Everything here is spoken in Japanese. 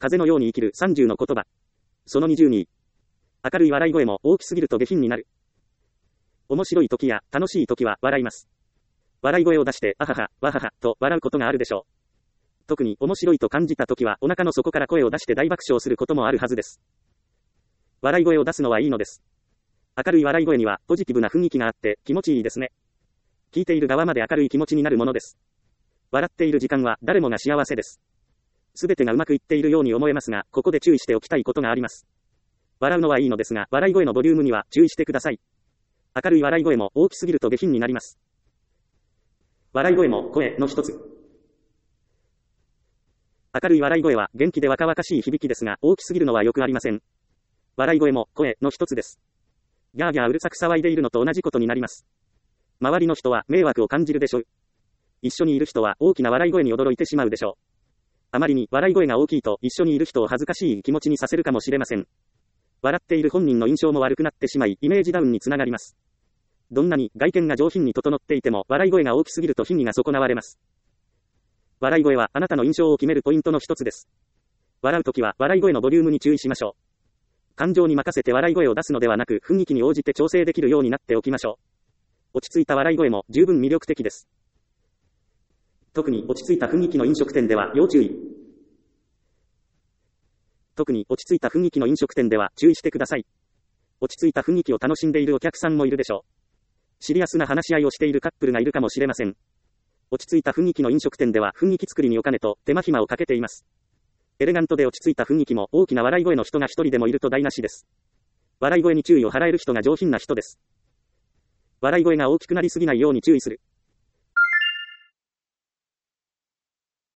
風のように生きる30の言葉。その22。明るい笑い声も大きすぎると下品になる。面白い時や楽しい時は笑います。笑い声を出して、あはは、わはは、と笑うことがあるでしょう。特に面白いと感じた時はお腹の底から声を出して大爆笑することもあるはずです。笑い声を出すのはいいのです。明るい笑い声にはポジティブな雰囲気があって気持ちいいですね。聞いている側まで明るい気持ちになるものです。笑っている時間は誰もが幸せです。すべてがうまくいっているように思えますが、ここで注意しておきたいことがあります。笑うのはいいのですが、笑い声のボリュームには注意してください。明るい笑い声も大きすぎると下品になります。笑い声も声の一つ。明るい笑い声は元気で若々しい響きですが、大きすぎるのはよくありません。笑い声も声の一つです。ギャーギャーうるさく騒いでいるのと同じことになります。周りの人は迷惑を感じるでしょう。一緒にいる人は大きな笑い声に驚いてしまうでしょう。あまりに笑い声が大きいと一緒にいる人を恥ずかしい気持ちにさせるかもしれません。笑っている本人の印象も悪くなってしまい、イメージダウンにつながります。どんなに外見が上品に整っていても、笑い声が大きすぎると品位が損なわれます。笑い声はあなたの印象を決めるポイントの一つです。笑うときは笑い声のボリュームに注意しましょう。感情に任せて笑い声を出すのではなく、雰囲気に応じて調整できるようになっておきましょう。落ち着いた笑い声も十分魅力的です。特に落ち着いた雰囲気の飲食店では要注意。特に落ち着いた雰囲気の飲食店では注意してください。落ち着いた雰囲気を楽しんでいるお客さんもいるでしょう。シリアスな話し合いをしているカップルがいるかもしれません。落ち着いた雰囲気の飲食店では雰囲気作りにお金と手間暇をかけています。エレガントで落ち着いた雰囲気も大きな笑い声の人が一人でもいると台無しです。笑い声に注意を払える人が上品な人です。笑い声が大きくなりすぎないように注意する。